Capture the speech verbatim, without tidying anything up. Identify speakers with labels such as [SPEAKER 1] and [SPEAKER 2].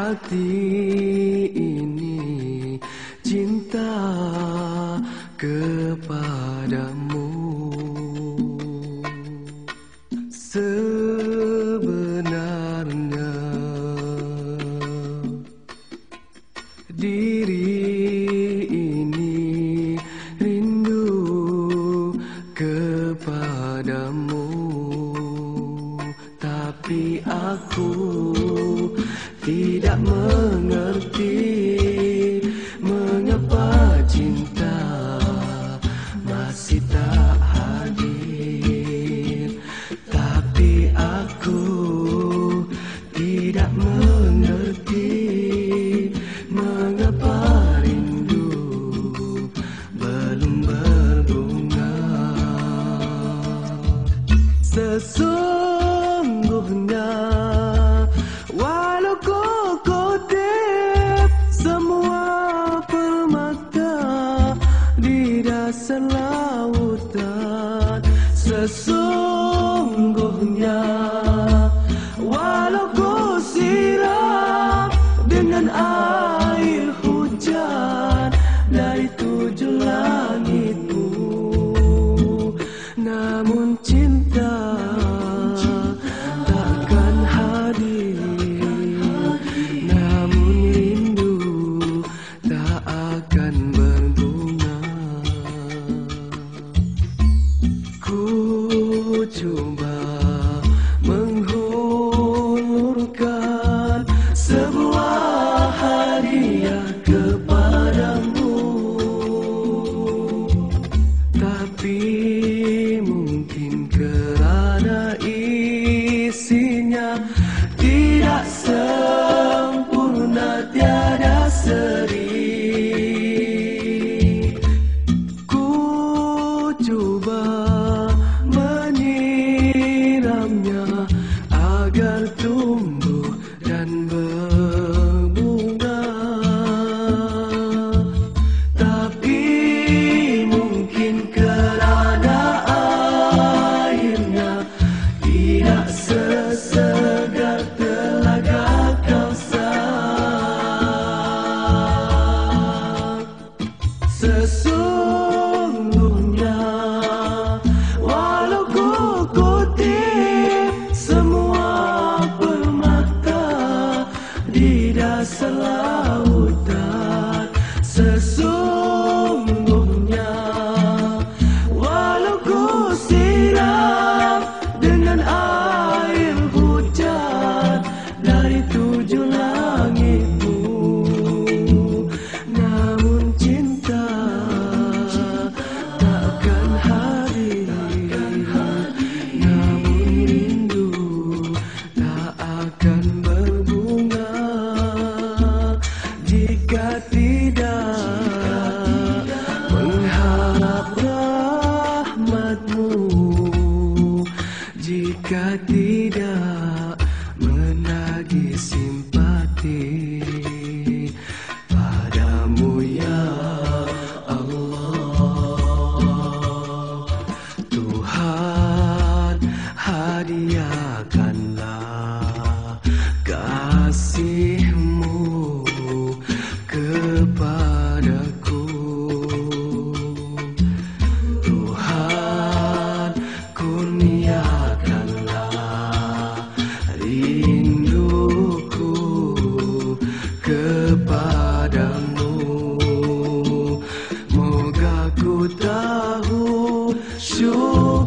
[SPEAKER 1] hati ini cinta kepadamu. Sebenarnya diri ini rindu kepadamu, tapi aku tidak mengerti mengapa cinta masih tak hadir. Tapi aku tidak mengerti mengapa rindu belum berbunga. Sesungguhnya walau ku kutip semua permata di dasar lautan, sesungguhnya walau ku siram dengan air hujan dari tujuh langitmu, namun cinta takkan hadir, namun rindu tak akan berbunga. Ku coba menghulurkan sebuah hadiah kepadamu, tapi mungkin kerana isinya tidak sempurna, tiada seri. Ku coba menyiramnya agar tumbuh dan berbunga, tapi mungkin kerana airnya tidak sesegar telaga Kausar. Sesungguhnya walau ku kutip semua permata di dasar lautan, sesungguhnya walau ku siram dengan air hujan dari tujuh langitmu, namun cinta takkan hadir, namun rindu tak akan berbunga jika tidak mengharap rahmatmu, jika tidak menagih simpati padamu ya Allah. Tuhan, hadiahkanlah kasih-Mu kepadaku. Tuhan, kurniakanlah rinduku kepadamu. Moga ku tahu syukur